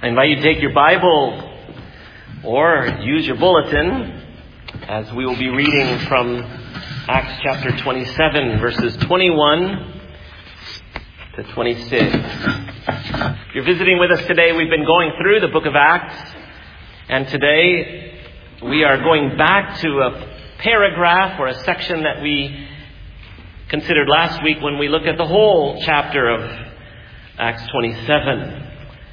I invite you to take your Bible or use your bulletin as we will be reading from Acts chapter 27, verses 21 to 26. If you're visiting with us today, we've been going through the book of Acts, and today we are going back to a paragraph or a section that we considered last week when we looked at the whole chapter of Acts 27.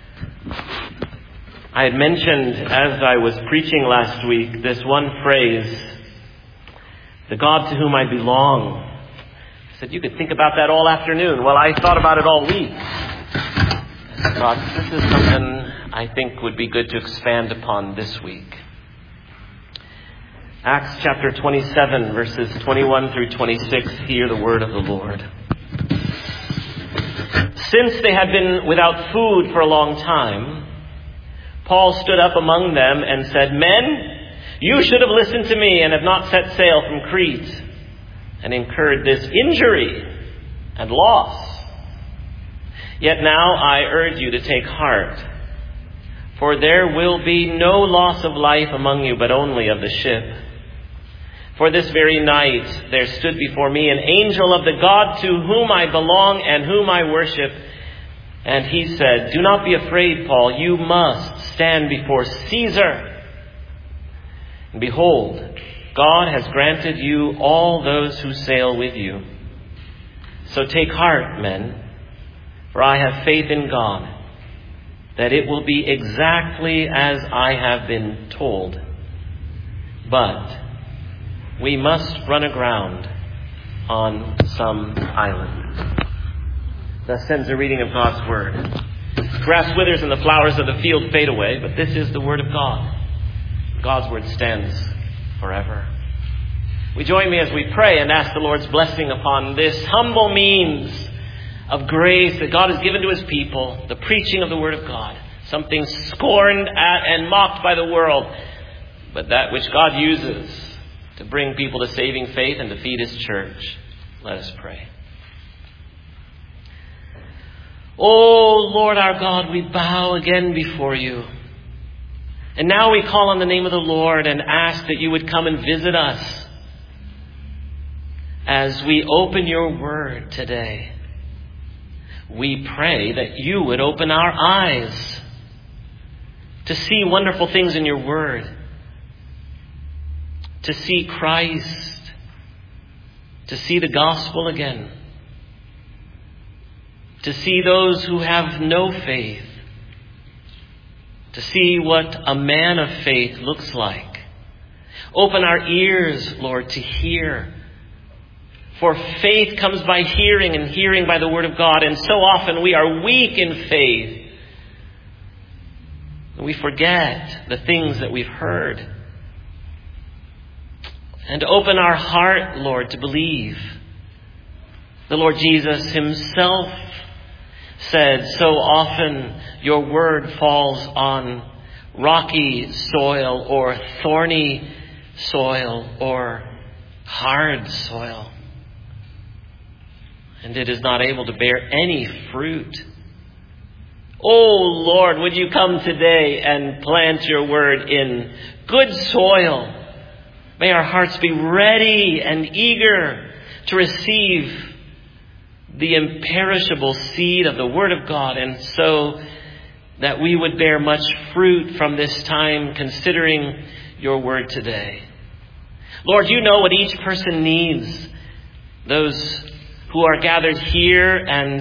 I had mentioned as I was preaching last week this one phrase, the God to whom I belong. I said you could think about that all afternoon. Well, I thought about it all week. I thought this is something I think would be good to expand upon this week. Acts chapter 27, verses 21 through 26, hear the word of the Lord. Since they had been without food for a long time, Paul stood up among them and said, "Men, you should have listened to me and have not set sail from Crete and incurred this injury and loss. Yet now I urge you to take heart, for there will be no loss of life among you, but only of the ship. For this very night there stood before me an angel of the God to whom I belong and whom I worship. And he said, 'Do not be afraid, Paul. You must stand before Caesar. And behold, God has granted you all those who sail with you. So take heart, men, for I have faith in God, that it will be exactly as I have been told. But we must run aground on some island.'" Thus ends the reading of God's word. Grass withers and the flowers of the field fade away, but this is the word of God. God's word stands forever. We join me as we pray and ask the Lord's blessing upon this humble means of grace that God has given to his people, the preaching of the word of God, something scorned at and mocked by the world, but that which God uses to bring people to saving faith and to feed his church. Let us pray. Oh, Lord our God, we bow again before you. And now we call on the name of the Lord and ask that you would come and visit us as we open your word today. We pray that you would open our eyes to see wonderful things in your word, to see Christ, to see the gospel again, to see those who have no faith, to see what a man of faith looks like. Open our ears, Lord, to hear. For faith comes by hearing, and hearing by the word of God. And so often we are weak in faith. We forget the things that we've heard. And open our heart, Lord, to believe. The Lord Jesus himself said, so often your word falls on rocky soil or thorny soil or hard soil, and it is not able to bear any fruit. Oh Lord, would you come today and plant your word in good soil? May our hearts be ready and eager to receive the imperishable seed of the Word of God, and so that we would bear much fruit from this time considering your Word today. Lord, you know what each person needs. Those who are gathered here and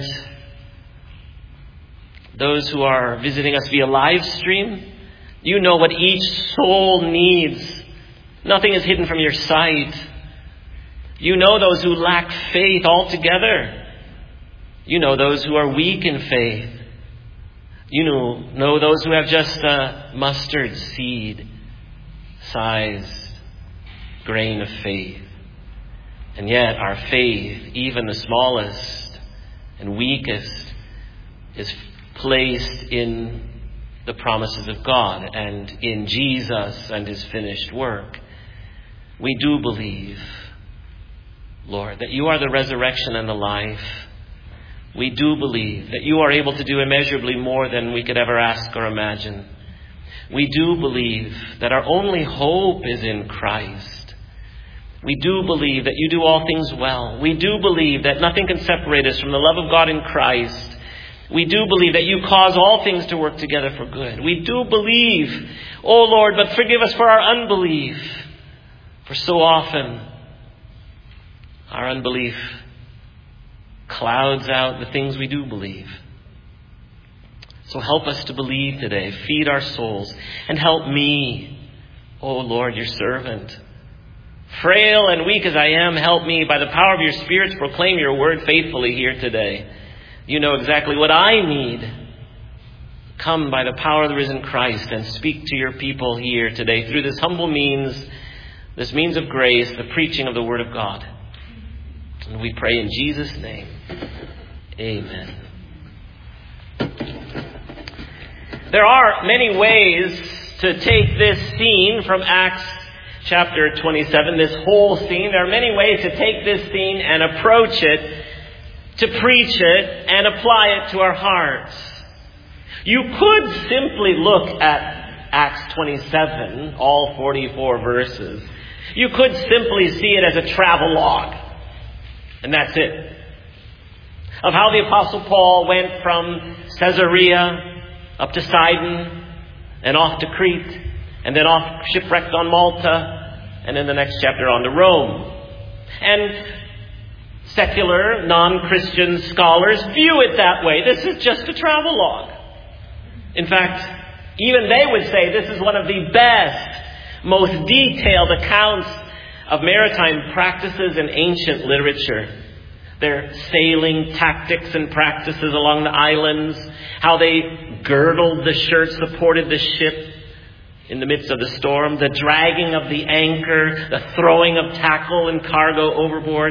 those who are visiting us via live stream. You know what each soul needs. Nothing is hidden from your sight. You know those who lack faith altogether. You know those who are weak in faith. You know those who have just a mustard seed sized grain of faith. And yet our faith, even the smallest and weakest, is placed in the promises of God and in Jesus and his finished work. We do believe, Lord, that you are the resurrection and the life. We do believe that you are able to do immeasurably more than we could ever ask or imagine. We do believe that our only hope is in Christ. We do believe that you do all things well. We do believe that nothing can separate us from the love of God in Christ. We do believe that you cause all things to work together for good. We do believe, oh Lord, but forgive us for our unbelief. For so often, our unbelief clouds out the things we do believe. So help us to believe today. Feed our souls and help me, oh Lord, your servant. Frail and weak as I am, help me by the power of your Spirit to proclaim your word faithfully here today. You know exactly what I need. Come by the power of the risen Christ and speak to your people here today through this humble means, this means of grace, the preaching of the word of God. And we pray in Jesus' name. Amen. There are many ways to take this scene from Acts chapter 27, this whole scene. There are many ways to take this scene and approach it, to preach it and apply it to our hearts. You could simply look at Acts 27, all 44 verses. You could simply see it as a travelogue. And that's it. Of how the Apostle Paul went from Caesarea up to Sidon and off to Crete and then off shipwrecked on Malta and in the next chapter on to Rome. And secular, non-Christian scholars view it that way. This is just a travelogue. In fact, even they would say this is one of the best, most detailed accounts of maritime practices in ancient literature. Their sailing tactics and practices along the islands, how they girdled the shirt, supported the ship in the midst of the storm, the dragging of the anchor, the throwing of tackle and cargo overboard.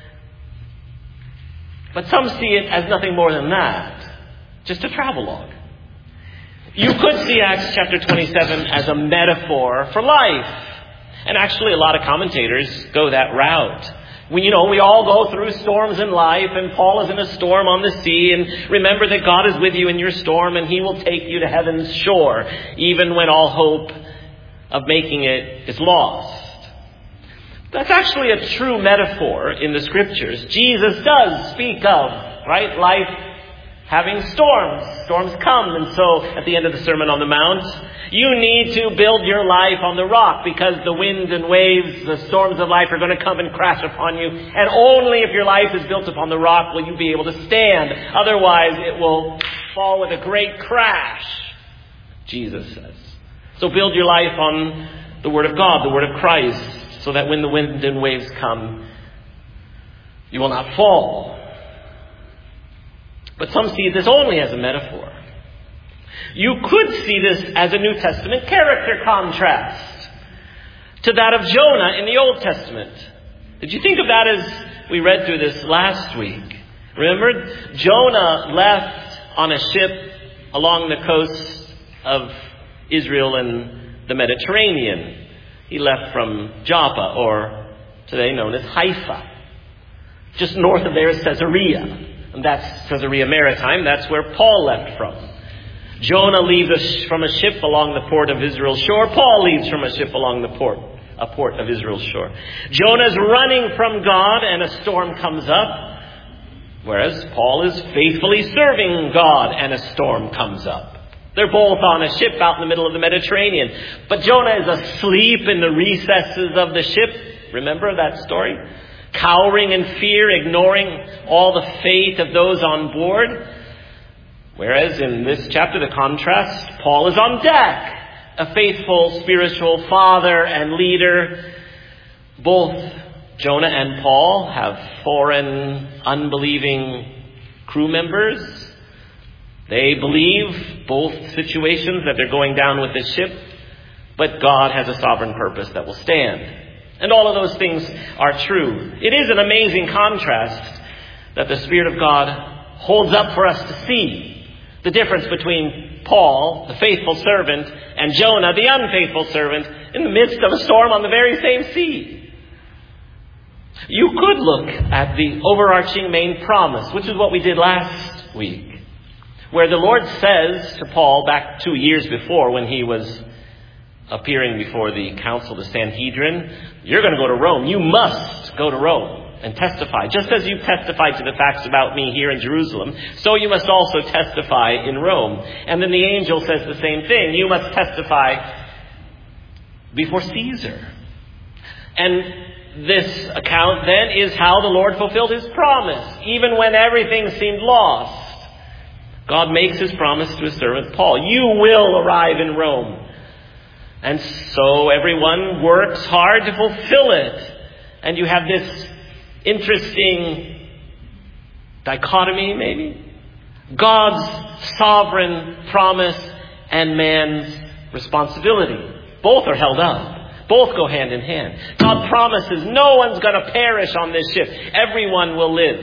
But some see it as nothing more than that, just a travelogue. You could see Acts chapter 27 as a metaphor for life. And actually a lot of commentators go that route. We all go through storms in life, and Paul is in a storm on the sea, and remember that God is with you in your storm and he will take you to heaven's shore, even when all hope of making it is lost. That's actually a true metaphor in the scriptures. Jesus does speak of, life having storms. Storms come, and so at the end of the Sermon on the Mount, you need to build your life on the rock because the winds and waves, the storms of life are going to come and crash upon you. And only if your life is built upon the rock will you be able to stand. Otherwise, it will fall with a great crash, Jesus says. So build your life on the Word of God, the Word of Christ, so that when the wind and waves come, you will not fall. But some see this only as a metaphor. You could see this as a New Testament character contrast to that of Jonah in the Old Testament. Did you think of that as we read through this last week? Remember, Jonah left on a ship along the coast of Israel and the Mediterranean. He left from Joppa, or today known as Haifa. Just north of there is Caesarea. And that's Caesarea Maritime. That's where Paul left from. Jonah leaves from a ship along the port of Israel's shore. Paul leaves from a ship along the port of Israel's shore. Jonah's running from God and a storm comes up. Whereas Paul is faithfully serving God and a storm comes up. They're both on a ship out in the middle of the Mediterranean. But Jonah is asleep in the recesses of the ship. Remember that story? Cowering in fear, ignoring all the faith of those on board. Whereas in this chapter, the contrast, Paul is on deck, a faithful spiritual father and leader. Both Jonah and Paul have foreign, unbelieving crew members. They believe both situations that they're going down with this ship, but God has a sovereign purpose that will stand. And all of those things are true. It is an amazing contrast that the Spirit of God holds up for us to see. The difference between Paul, the faithful servant, and Jonah, the unfaithful servant, in the midst of a storm on the very same sea. You could look at the overarching main promise, which is what we did last week, where the Lord says to Paul back 2 years before when he was appearing before the council, the Sanhedrin, you're going to go to Rome. You must go to Rome and testify. Just as you testified to the facts about me here in Jerusalem, so you must also testify in Rome. And then the angel says the same thing. You must testify before Caesar. And this account then is how the Lord fulfilled his promise. Even when everything seemed lost, God makes his promise to his servant Paul. You will arrive in Rome. And so everyone works hard to fulfill it. And you have this interesting dichotomy, maybe. God's sovereign promise and man's responsibility. Both are held up. Both go hand in hand. God promises no one's going to perish on this ship. Everyone will live.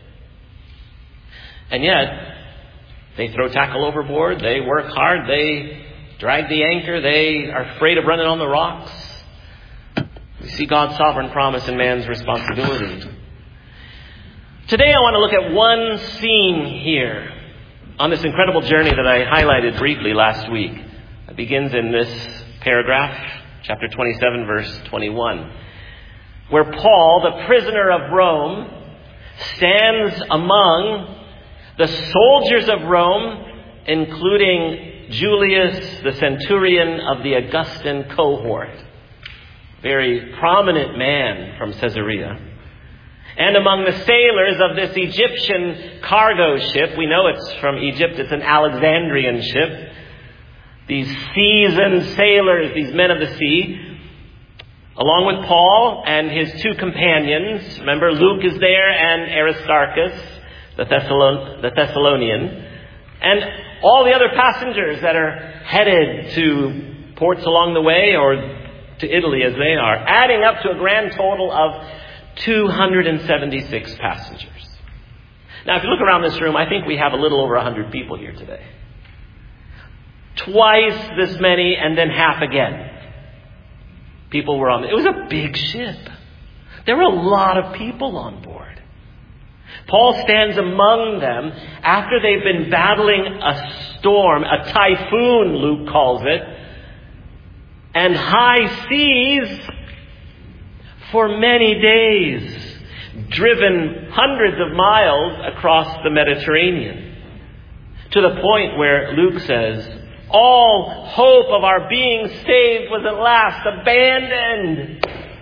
And yet, they throw tackle overboard. They work hard. They drag the anchor. They are afraid of running on the rocks. We see God's sovereign promise and man's responsibility. Today I want to look at one scene here on this incredible journey that I highlighted briefly last week. It begins in this paragraph, chapter 27, verse 21, where Paul, the prisoner of Rome, stands among the soldiers of Rome, including Julius, the centurion of the Augustan cohort, very prominent man from Caesarea, and among the sailors of this Egyptian cargo ship. We know it's from Egypt. It's an Alexandrian ship. These seasoned sailors, these men of the sea, along with Paul and his two companions. Remember, Luke is there and Aristarchus, the Thessalonian, and all the other passengers that are headed to ports along the way or to Italy as they are, adding up to a grand total of 276 passengers. Now, if you look around this room, I think we have a little over 100 people here today. Twice this many and then half again. People were on it. It was a big ship. There were a lot of people on board. Paul stands among them after they've been battling a storm, a typhoon, Luke calls it, and high seas for many days, driven hundreds of miles across the Mediterranean, to the point where Luke says, all hope of our being saved was at last abandoned.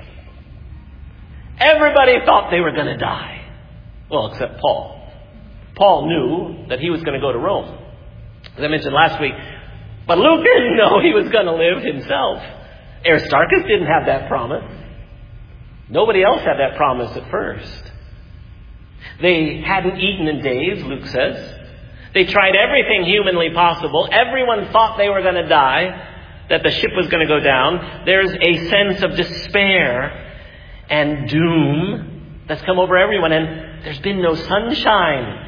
Everybody thought they were going to die. Well, except Paul. Paul knew that he was going to go to Rome, as I mentioned last week. But Luke didn't know he was going to live himself. Aristarchus didn't have that promise. Nobody else had that promise at first. They hadn't eaten in days, Luke says. They tried everything humanly possible. Everyone thought they were going to die, that the ship was going to go down. There's a sense of despair and doom that's come over everyone, and there's been no sunshine.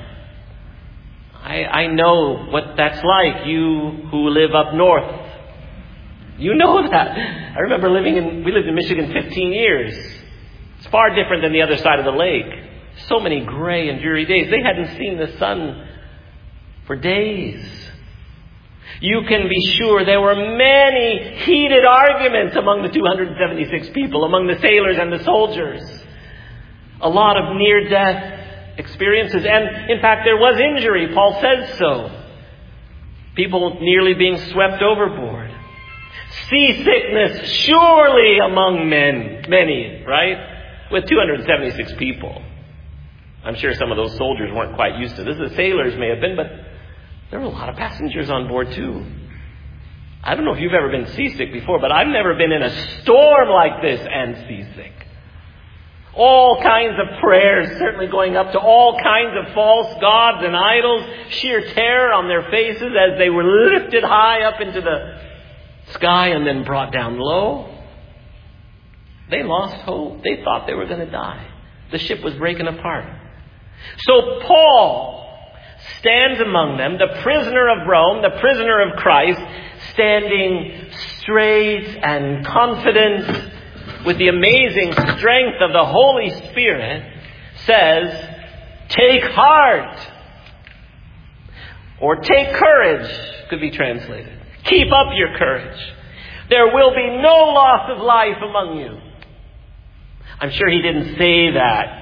I know what that's like, you who live up north. You know that. I remember we lived in Michigan 15 years. It's far different than the other side of the lake. So many gray and dreary days. They hadn't seen the sun for days. You can be sure there were many heated arguments among the 276 people, among the sailors and the soldiers. A lot of near-death experiences. And in fact, there was injury. Paul says so. People nearly being swept overboard. Seasickness surely among many, right? With 276 people. I'm sure some of those soldiers weren't quite used to this. The sailors may have been, but there were a lot of passengers on board too. I don't know if you've ever been seasick before, but I've never been in a storm like this and seasick. All kinds of prayers certainly going up to all kinds of false gods and idols. Sheer terror on their faces as they were lifted high up into the sky and then brought down low. They lost hope. They thought they were going to die. The ship was breaking apart. So Paul stands among them, the prisoner of Rome, the prisoner of Christ, standing straight and confident with the amazing strength of the Holy Spirit, says, take heart. Or take courage, could be translated. Keep up your courage. There will be no loss of life among you. I'm sure he didn't say that.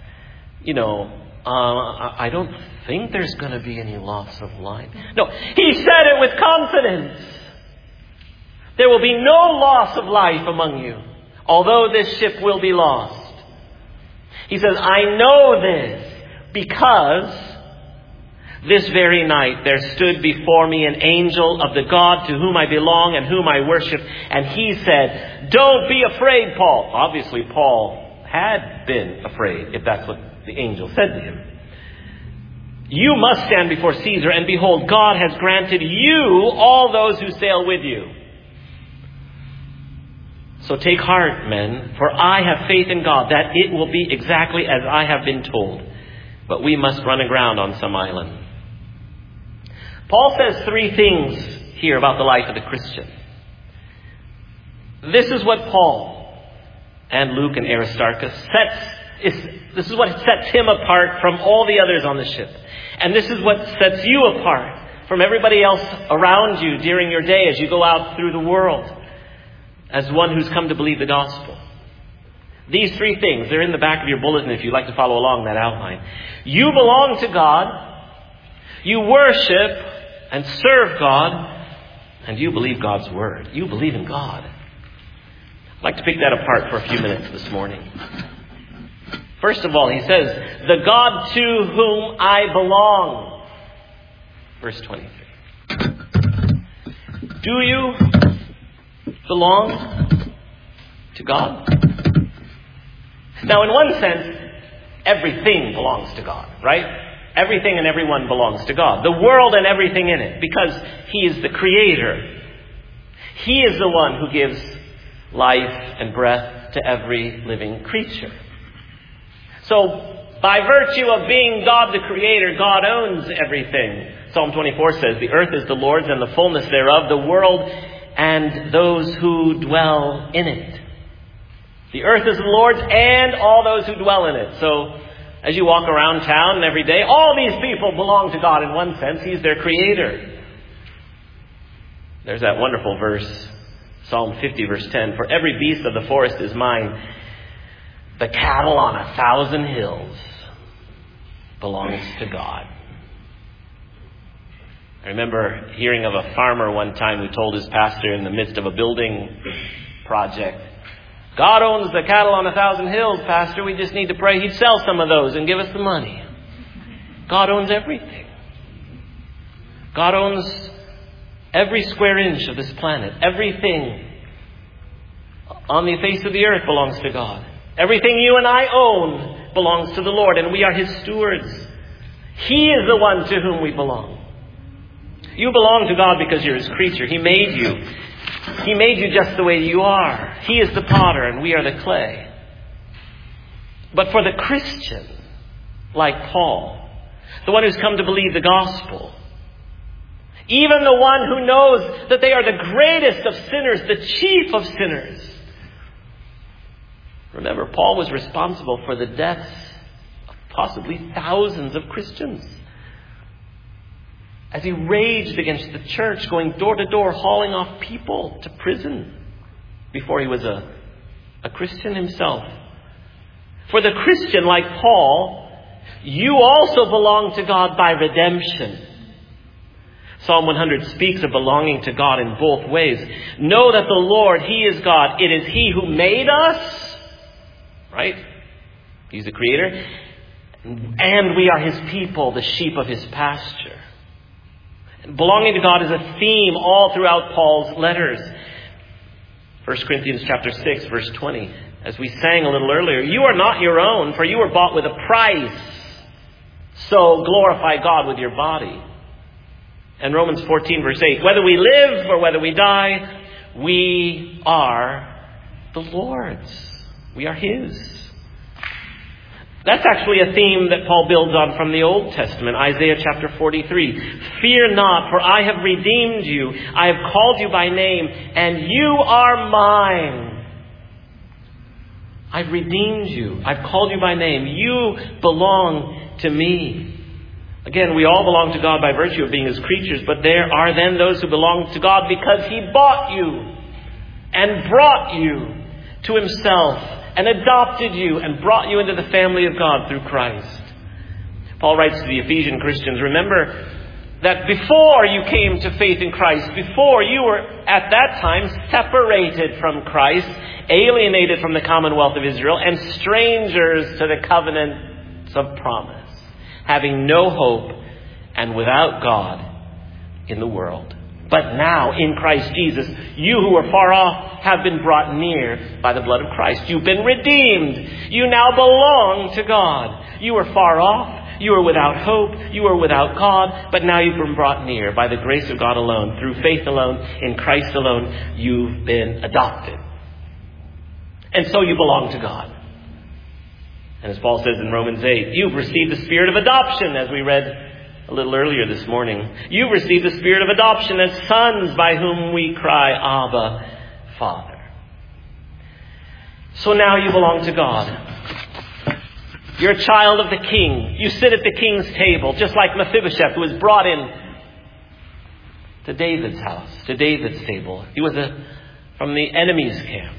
I don't think there's going to be any loss of life. No, he said it with confidence. There will be no loss of life among you, although this ship will be lost. He says, I know this because this very night there stood before me an angel of the God to whom I belong and whom I worship. And he said, don't be afraid, Paul. Obviously, Paul had been afraid, if that's what the angel said to him. You must stand before Caesar, and behold, God has granted you all those who sail with you. So take heart, men, for I have faith in God that it will be exactly as I have been told. But we must run aground on some island. Paul says three things here about the life of the Christian. This is what Paul and Luke and Aristarchus this is what sets him apart from all the others on the ship. And this is what sets you apart from everybody else around you during your day as you go out through the world as one who's come to believe the gospel. These three things, they're in the back of your bulletin if you'd like to follow along that outline. You belong to God, you worship and serve God, and you believe God's word. You believe in God. I'd like to pick that apart for a few minutes this morning. First of all, he says, the God to whom I belong. Verse 23. Do you belong to God? Now, in one sense, everything belongs to God, right? Everything and everyone belongs to God. The world and everything in it, because He is the Creator. He is the one who gives life and breath to every living creature. So, by virtue of being God the Creator, God owns everything. Psalm 24 says, the earth is the Lord's and the fullness thereof, the world and those who dwell in it. The earth is the Lord's and all those who dwell in it. So, as you walk around town every day, all these people belong to God in one sense. He's their Creator. There's that wonderful verse, Psalm 50 verse 10. For every beast of the forest is mine. The cattle on 1,000 hills belongs to God. I remember hearing of a farmer one time who told his pastor in the midst of a building project, God owns the cattle on 1,000 hills, Pastor. We just need to pray He'd sell some of those and give us the money. God owns everything. God owns every square inch of this planet. Everything on the face of the earth belongs to God. Everything you and I own belongs to the Lord, and we are His stewards. He is the one to whom we belong. You belong to God because you're His creature. He made you. He made you just the way you are. He is the potter and we are the clay. But for the Christian, like Paul, the one who's come to believe the gospel, even the one who knows that they are the greatest of sinners, the chief of sinners. Remember, Paul was responsible for the deaths of possibly thousands of Christians. As he raged against the church, going door to door, hauling off people to prison before he was a Christian himself. For the Christian, like Paul, you also belong to God by redemption. Psalm 100 speaks of belonging to God in both ways. Know that the Lord, He is God. It is He who made us, right? He's the Creator. And we are His people, the sheep of His pasture. Belonging to God is a theme all throughout Paul's letters. 1 Corinthians chapter 6, verse 20. As we sang a little earlier, you are not your own, for you were bought with a price. So glorify God with your body. And Romans 14, verse 8. Whether we live or whether we die, we are the Lord's. We are His. That's actually a theme that Paul builds on from the Old Testament, Isaiah chapter 43. Fear not, for I have redeemed you. I have called you by name, and you are mine. I've redeemed you. I've called you by name. You belong to me. Again, we all belong to God by virtue of being His creatures, but there are then those who belong to God because He bought you and brought you to Himself and adopted you and brought you into the family of God through Christ. Paul writes to the Ephesian Christians, remember that before you came to faith in Christ, before you were at that time separated from Christ, alienated from the commonwealth of Israel, and strangers to the covenants of promise, having no hope and without God in the world. But now, in Christ Jesus, you who were far off have been brought near by the blood of Christ. You've been redeemed. You now belong to God. You were far off. You were without hope. You were without God. But now you've been brought near by the grace of God alone, through faith alone, in Christ alone. You've been adopted. And so you belong to God. And as Paul says in Romans 8, you've received the spirit of adoption, as we read a little earlier this morning. You've received the spirit of adoption as sons, by whom we cry, Abba, Father. So now you belong to God. You're a child of the king. You sit at the king's table, just like Mephibosheth, who was brought in to David's house, to David's table. He was from the enemy's camp.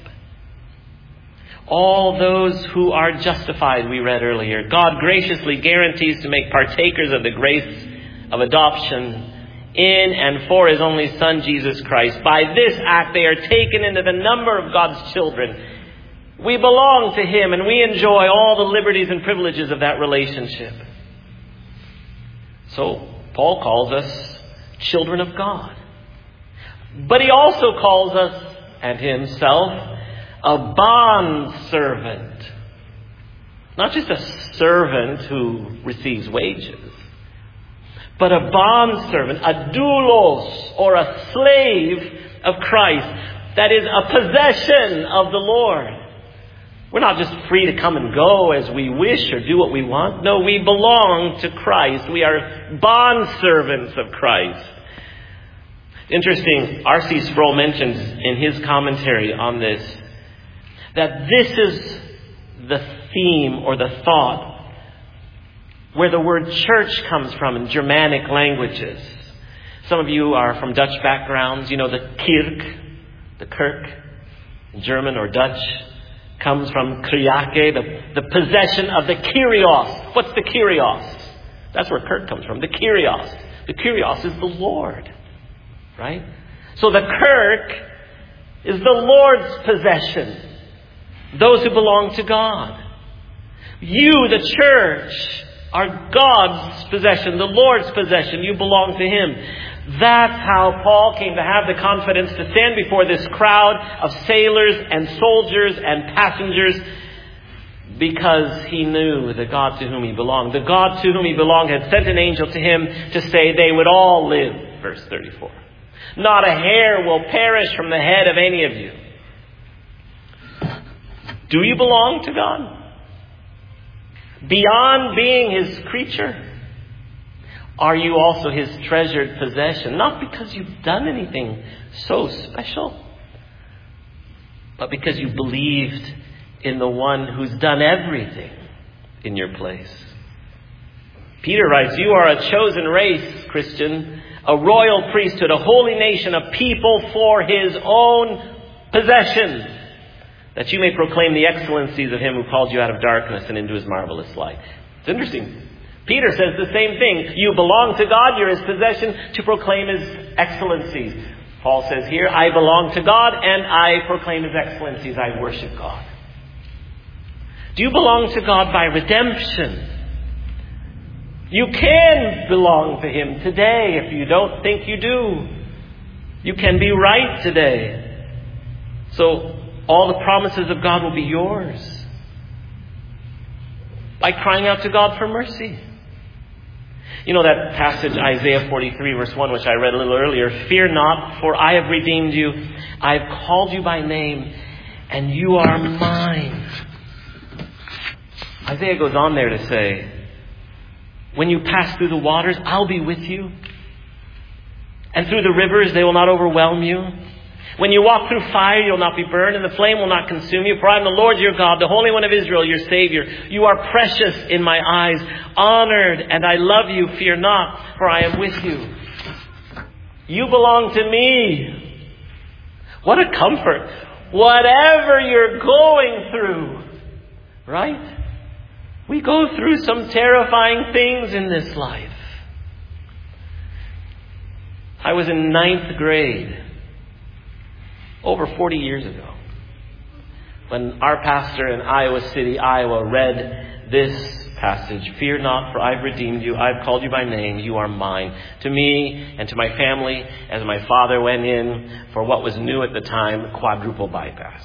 All those who are justified, we read earlier, God graciously guarantees to make partakers of the grace of adoption in and for His only Son, Jesus Christ. By this act, they are taken into the number of God's children. We belong to Him and we enjoy all the liberties and privileges of that relationship. So, Paul calls us children of God. But he also calls us, and himself, a bondservant. Not just a servant who receives wages, but a bondservant, a doulos, or a slave of Christ. That is a possession of the Lord. We're not just free to come and go as we wish or do what we want. No, we belong to Christ. We are bondservants of Christ. Interesting, R.C. Sproul mentions in his commentary on this that this is the theme or the thought where the word church comes from in Germanic languages. Some of you are from Dutch backgrounds. You know the Kirk, the Kirk, in German or Dutch, comes from Kyriake, the possession of the Kyrios. What's the Kyrios? That's where Kirk comes from, the Kyrios. The Kyrios is the Lord, right? So the Kirk is the Lord's possession. Those who belong to God. You, the church, are God's possession, the Lord's possession. You belong to Him. That's how Paul came to have the confidence to stand before this crowd of sailors and soldiers and passengers, because he knew the God to whom he belonged. The God to whom he belonged had sent an angel to him to say they would all live. Verse 34. Not a hair will perish from the head of any of you. Do you belong to God? Beyond being His creature, are you also His treasured possession? Not because you've done anything so special, but because you believed in the one who's done everything in your place. Peter writes, you are a chosen race, Christian, a royal priesthood, a holy nation, a people for His own possession, that you may proclaim the excellencies of Him who called you out of darkness and into His marvelous light. It's interesting. Peter says the same thing. You belong to God, you're His possession, to proclaim His excellencies. Paul says here, I belong to God and I proclaim His excellencies. I worship God. Do you belong to God by redemption? You can belong to Him today if you don't think you do. You can be right today. So all the promises of God will be yours by crying out to God for mercy. You know that passage, Isaiah 43, verse 1, which I read a little earlier. Fear not, for I have redeemed you. I have called you by name, and you are mine. Isaiah goes on there to say, when you pass through the waters, I'll be with you. And through the rivers, they will not overwhelm you. When you walk through fire, you'll not be burned, and the flame will not consume you. For I am the Lord your God, the Holy One of Israel, your Savior. You are precious in my eyes, honored, and I love you. Fear not, for I am with you. You belong to me. What a comfort. Whatever you're going through, right? We go through some terrifying things in this life. I was in 9th grade over 40 years ago when our pastor in Iowa City, Iowa, read this passage. Fear not, for I've redeemed you. I've called you by name. You are mine. To me and to my family, as my father went in for what was new at the time, quadruple bypass.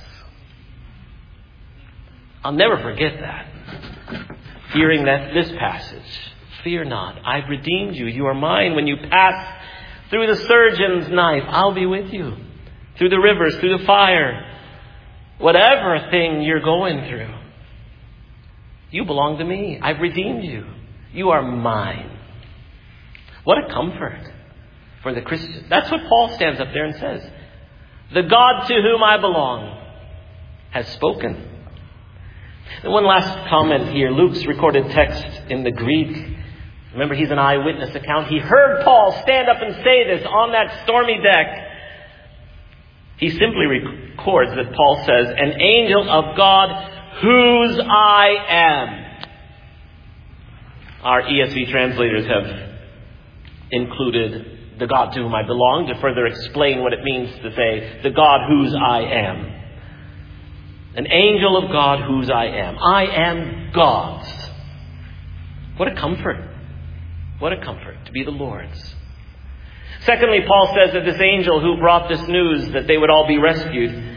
I'll never forget that. Hearing this passage. Fear not, I've redeemed you. You are mine. When you pass through the surgeon's knife, I'll be with you. Through the rivers, through the fire. Whatever thing you're going through. You belong to me. I've redeemed you. You are mine. What a comfort for the Christian. That's what Paul stands up there and says. The God to whom I belong has spoken. And one last comment here. Luke's recorded text in the Greek. Remember, he's an eyewitness account. He heard Paul stand up and say this on that stormy deck. He simply records that Paul says, an angel of God whose I am. Our ESV translators have included the God to whom I belong to further explain what it means to say, the God whose I am. An angel of God whose I am. I am God's. What a comfort. What a comfort to be the Lord's. Secondly, Paul says that this angel who brought this news that they would all be rescued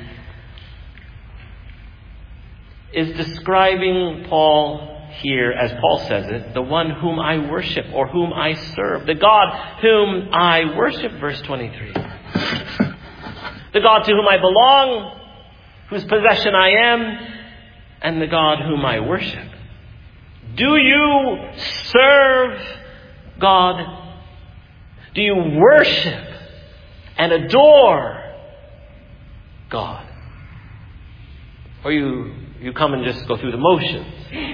is describing Paul here, as Paul says it, the one whom I worship or whom I serve. The God whom I worship, verse 23. The God to whom I belong, whose possession I am, and the God whom I worship. Do you serve God? Do you worship and adore God? Or you come and just go through the motions?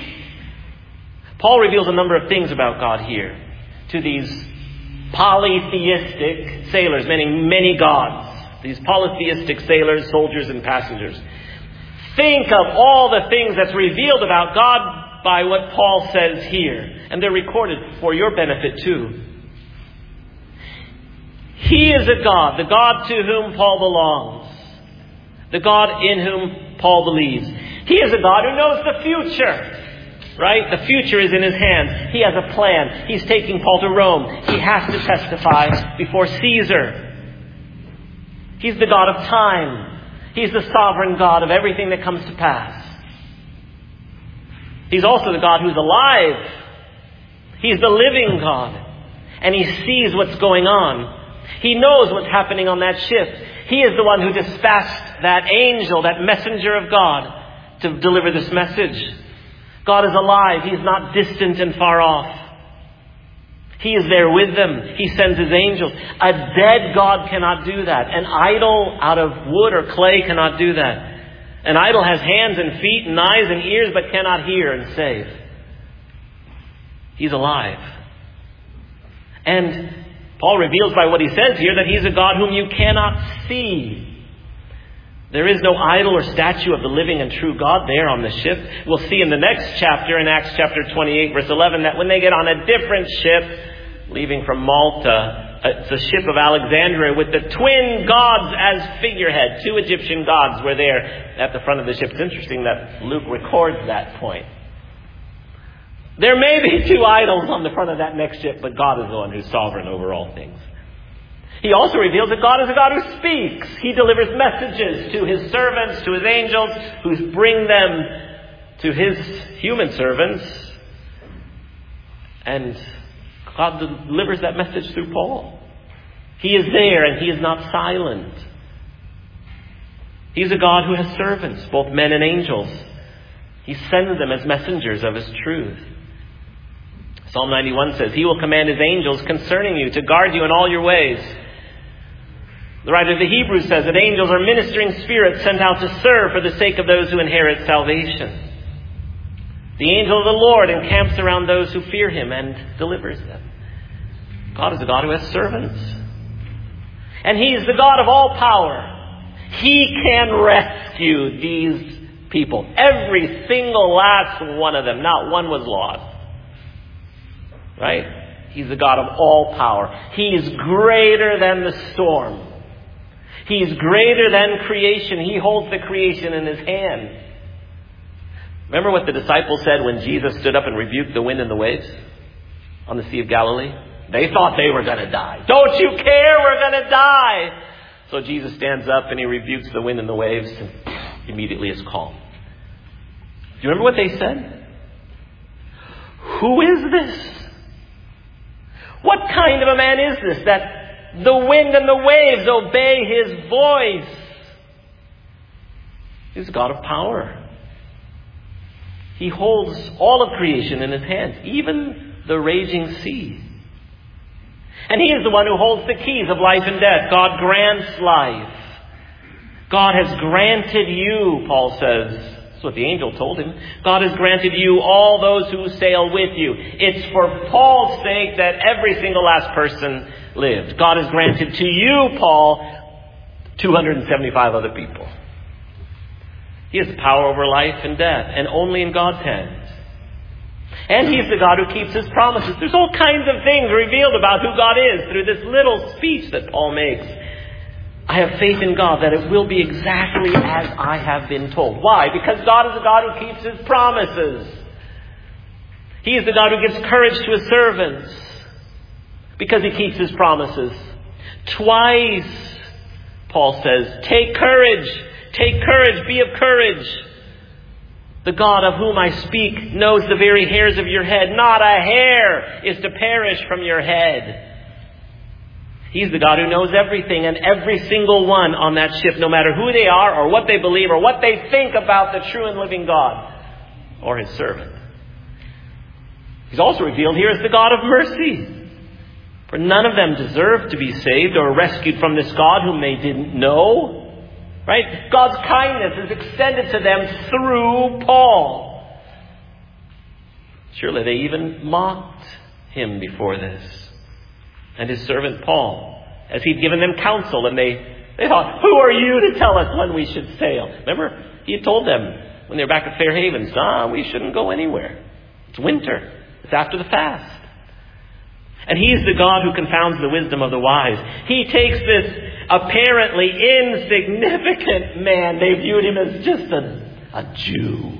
Paul reveals a number of things about God here to these polytheistic sailors, meaning many gods. These polytheistic sailors, soldiers, and passengers. Think of all the things that's revealed about God by what Paul says here. And they're recorded for your benefit too. He is a God, the God to whom Paul belongs. The God in whom Paul believes. He is a God who knows the future. Right? The future is in his hands. He has a plan. He's taking Paul to Rome. He has to testify before Caesar. He's the God of time. He's the sovereign God of everything that comes to pass. He's also the God who's alive. He's the living God. And he sees what's going on. He knows what's happening on that ship. He is the one who dispatched that angel, that messenger of God, to deliver this message. God is alive. He's not distant and far off. He is there with them. He sends his angels. A dead God cannot do that. An idol out of wood or clay cannot do that. An idol has hands and feet and eyes and ears but cannot hear and save. He's alive. And Paul reveals by what he says here that he's a God whom you cannot see. There is no idol or statue of the living and true God there on the ship. We'll see in the next chapter, in Acts chapter 28, verse 11, that when they get on a different ship, leaving from Malta, it's a ship of Alexandria with the twin gods as figurehead. 2 Egyptian gods were there at the front of the ship. It's interesting that Luke records that point. There may be 2 idols on the front of that next ship, but God is the one who's sovereign over all things. He also reveals that God is a God who speaks. He delivers messages to his servants, to his angels, who bring them to his human servants. And God delivers that message through Paul. He is there and he is not silent. He's a God who has servants, both men and angels. He sends them as messengers of his truth. Psalm 91 says, he will command his angels concerning you to guard you in all your ways. The writer of the Hebrews says that angels are ministering spirits sent out to serve for the sake of those who inherit salvation. The angel of the Lord encamps around those who fear him and delivers them. God is a God who has servants. And he is the God of all power. He can rescue these people. Every single last one of them. Not one was lost. Right? He's the God of all power. He is greater than the storm. He is greater than creation. He holds the creation in his hand. Remember what the disciples said when Jesus stood up and rebuked the wind and the waves on the Sea of Galilee? They thought they were going to die. Don't you care? We're going to die. So Jesus stands up and he rebukes the wind and the waves, and immediately is calm. Do you remember what they said? Who is this? What kind of a man is this that the wind and the waves obey his voice? He's a God of power. He holds all of creation in his hands, even the raging sea. And he is the one who holds the keys of life and death. God grants life. God has granted you, Paul says. That's what the angel told him. God has granted you all those who sail with you. It's for Paul's sake that every single last person lived. God has granted to you, Paul, 275 other people. He has power over life and death, and only in God's hands. And he's the God who keeps his promises. There's all kinds of things revealed about who God is through this little speech that Paul makes. I have faith in God that it will be exactly as I have been told. Why? Because God is a God who keeps his promises. He is the God who gives courage to his servants because he keeps his promises. Twice, Paul says, take courage, be of courage. The God of whom I speak knows the very hairs of your head. Not a hair is to perish from your head. He's the God who knows everything, and every single one on that ship, no matter who they are or what they believe or what they think about the true and living God or his servant. He's also revealed here as the God of mercy. For none of them deserved to be saved or rescued from this God whom they didn't know. Right? God's kindness is extended to them through Paul. Surely they even mocked him before this. And his servant Paul, as he'd given them counsel, and they thought, who are you to tell us when we should sail? Remember, he had told them when they were back at Fair Havens, we shouldn't go anywhere. It's winter. It's after the fast. And he's the God who confounds the wisdom of the wise. He takes this apparently insignificant man. They viewed him as just a Jew.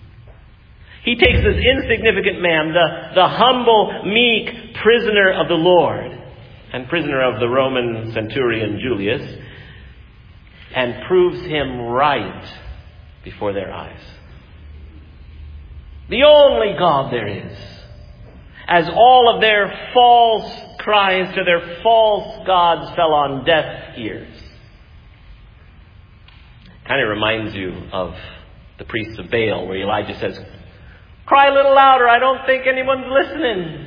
He takes this insignificant man, the humble, meek prisoner of the Lord and prisoner of the Roman centurion Julius, and proves him right before their eyes. The only God there is. As all of their false cries to their false gods fell on deaf ears. Kind of reminds you of the priests of Baal, where Elijah says, cry a little louder, I don't think anyone's listening.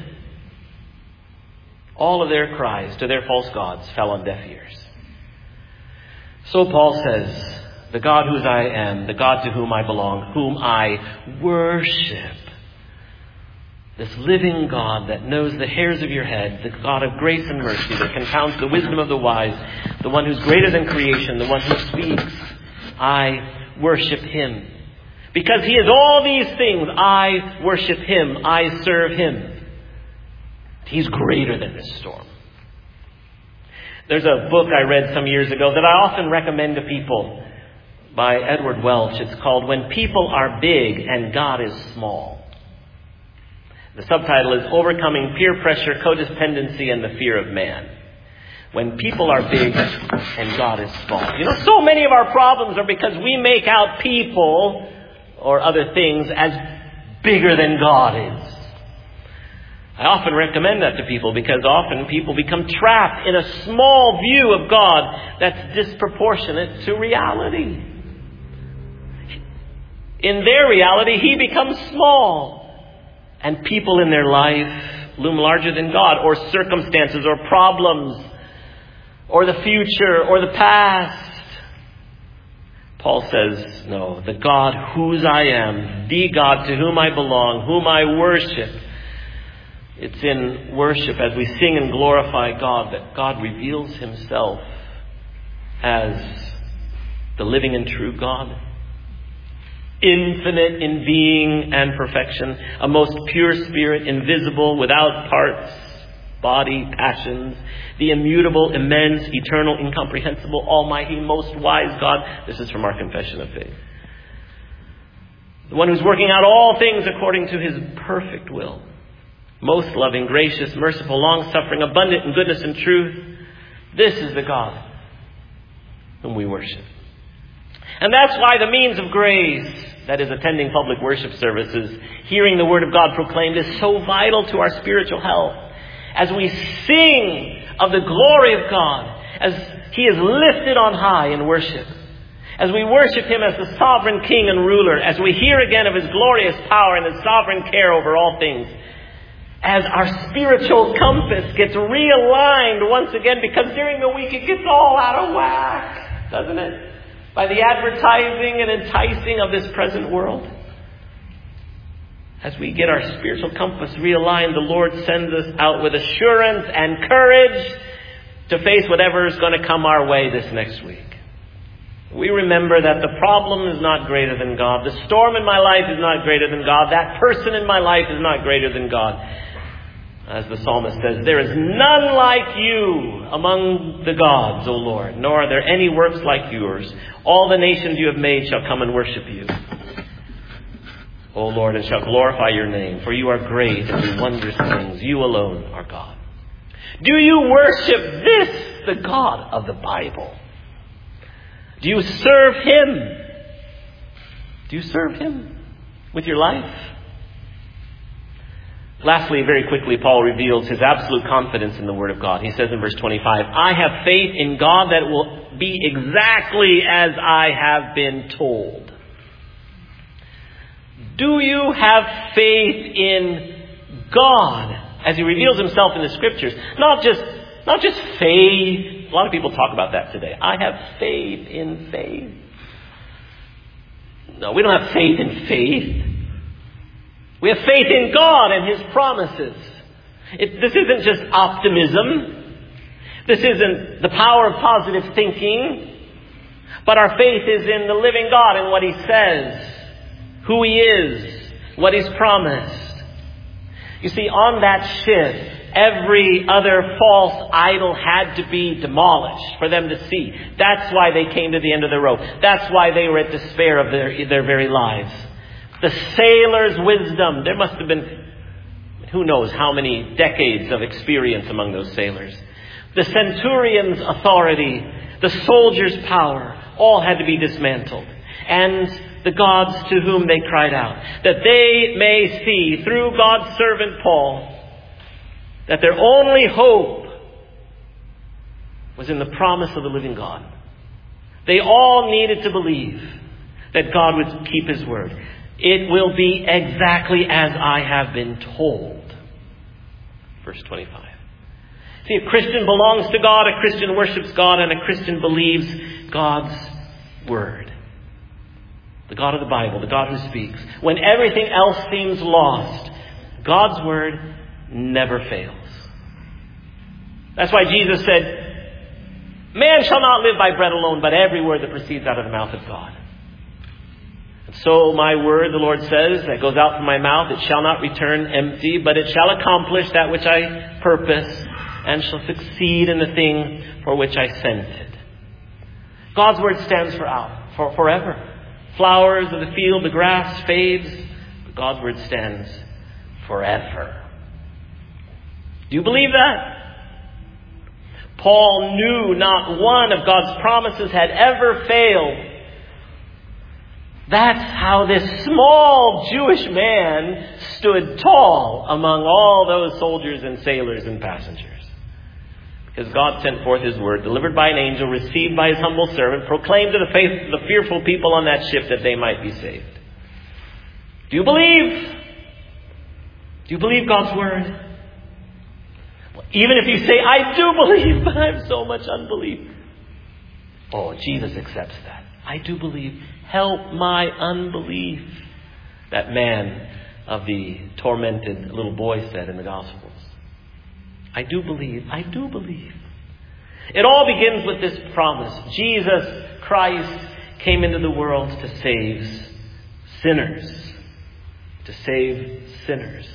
All of their cries to their false gods fell on deaf ears. So Paul says, the God whose I am, the God to whom I belong, whom I worship, this living God that knows the hairs of your head, the God of grace and mercy that confounds the wisdom of the wise, the one who's greater than creation, the one who speaks, I worship him. Because he is all these things, I worship him, I serve him. He's greater than this storm. There's a book I read some years ago that I often recommend to people by Edward Welch. It's called When People Are Big and God is Small. The subtitle is Overcoming Peer Pressure, Codependency, and the Fear of Man. When people are big and God is small. You know, so many of our problems are because we make out people or other things as bigger than God is. I often recommend that to people because often people become trapped in a small view of God that's disproportionate to reality. In their reality, he becomes small. And people in their life loom larger than God, or circumstances or problems or the future or the past. Paul says, no, the God whose I am, the God to whom I belong, whom I worship. It's in worship as we sing and glorify God that God reveals himself as the living and true God. Infinite in being and perfection, a most pure spirit, invisible, without parts, body, passions, the immutable, immense, eternal, incomprehensible, almighty, most wise God. This is from our confession of faith. The one who's working out all things according to his perfect will. Most loving, gracious, merciful, long-suffering, abundant in goodness and truth. This is the God whom we worship. And that's why the means of grace, that is attending public worship services, hearing the Word of God proclaimed, is so vital to our spiritual health. As we sing of the glory of God, as He is lifted on high in worship, as we worship Him as the sovereign King and ruler, as we hear again of His glorious power and His sovereign care over all things, as our spiritual compass gets realigned once again, because during the week it gets all out of whack, doesn't it? By the advertising and enticing of this present world. As we get our spiritual compass realigned, the Lord sends us out with assurance and courage to face whatever is going to come our way this next week. We remember that the problem is not greater than God. The storm in my life is not greater than God. That person in my life is not greater than God. As the psalmist says, there is none like you among the gods, O Lord, nor are there any works like yours. All the nations you have made shall come and worship you, O Lord, and shall glorify your name, for you are great and do wondrous things. You alone are God. Do you worship this, the God of the Bible? Do you serve Him? Do you serve Him with your life? Lastly, very quickly, Paul reveals his absolute confidence in the Word of God. He says in verse 25, I have faith in God that it will be exactly as I have been told. Do you have faith in God as He reveals Himself in the Scriptures? Not just faith. A lot of people talk about that today. I have faith in faith. No, we don't have faith in faith. We have faith in God and His promises. This isn't just optimism. This isn't the power of positive thinking. But our faith is in the living God and what He says, who He is, what He's promised. You see, on that shift, every other false idol had to be demolished for them to see. That's why they came to the end of the rope. That's why they were at despair of their very lives. The sailor's wisdom. There must have been, who knows how many decades of experience among those sailors. The centurion's authority, the soldier's power, all had to be dismantled. And the gods to whom they cried out, that they may see through God's servant Paul that their only hope was in the promise of the living God. They all needed to believe that God would keep His word. It will be exactly as I have been told. Verse 25. See, a Christian belongs to God, a Christian worships God, and a Christian believes God's word. The God of the Bible, the God who speaks. When everything else seems lost, God's word never fails. That's why Jesus said, man shall not live by bread alone, but every word that proceeds out of the mouth of God. And so my word, the Lord says, that goes out from my mouth, it shall not return empty, but it shall accomplish that which I purpose, and shall succeed in the thing for which I sent it. God's word stands for forever. Flowers of the field, the grass fades, but God's word stands forever. Do you believe that? Paul knew not one of God's promises had ever failed. That's how this small Jewish man stood tall among all those soldiers and sailors and passengers. Because God sent forth His word, delivered by an angel, received by His humble servant, proclaimed to the fearful people on that ship that they might be saved. Do you believe? Do you believe God's word? Well, Even if you say, I do believe, but I have so much unbelief. Oh, Jesus accepts that. I do believe. Help my unbelief. That man of the tormented little boy said in the Gospels. I do believe. I do believe. It all begins with this promise. Jesus Christ came into the world to save sinners. To save sinners.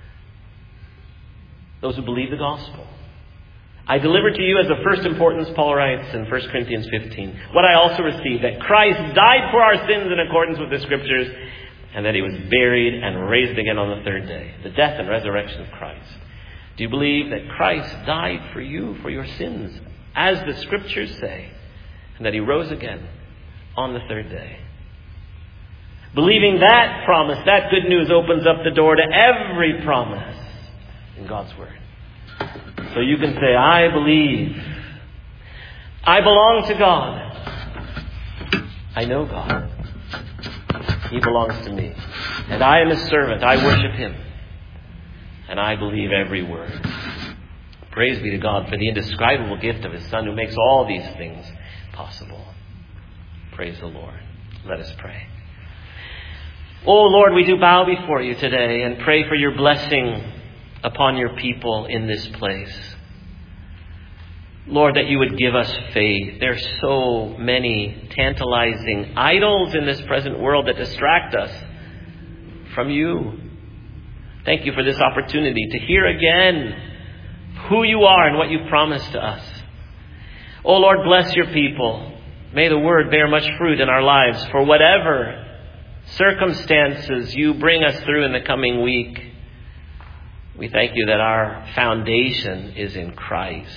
Those who believe the gospel. I delivered to you as of first importance, Paul writes in 1 Corinthians 15, what I also received, that Christ died for our sins in accordance with the Scriptures, and that he was buried and raised again on the third day. The death and resurrection of Christ. Do you believe that Christ died for you, for your sins, as the Scriptures say, and that he rose again on the third day? Believing that promise, that good news opens up the door to every promise in God's Word. So you can say, I believe. I belong to God. I know God. He belongs to me. And I am his servant. I worship him. And I believe every word. Praise be to God for the indescribable gift of his Son who makes all these things possible. Praise the Lord. Let us pray. Oh Lord, we do bow before you today and pray for your blessing upon your people in this place. Lord, that you would give us faith. There are so many tantalizing idols in this present world that distract us from you. Thank you for this opportunity to hear again who you are and what you promised to us. Oh Lord, bless your people. May the word bear much fruit in our lives for whatever circumstances you bring us through in the coming week. We thank you that our foundation is in Christ.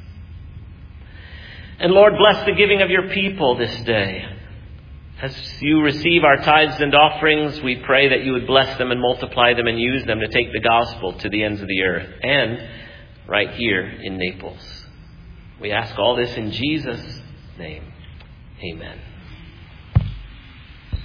And Lord, bless the giving of your people this day. As you receive our tithes and offerings, we pray that you would bless them and multiply them and use them to take the gospel to the ends of the earth and right here in Naples. We ask all this in Jesus' name. Amen.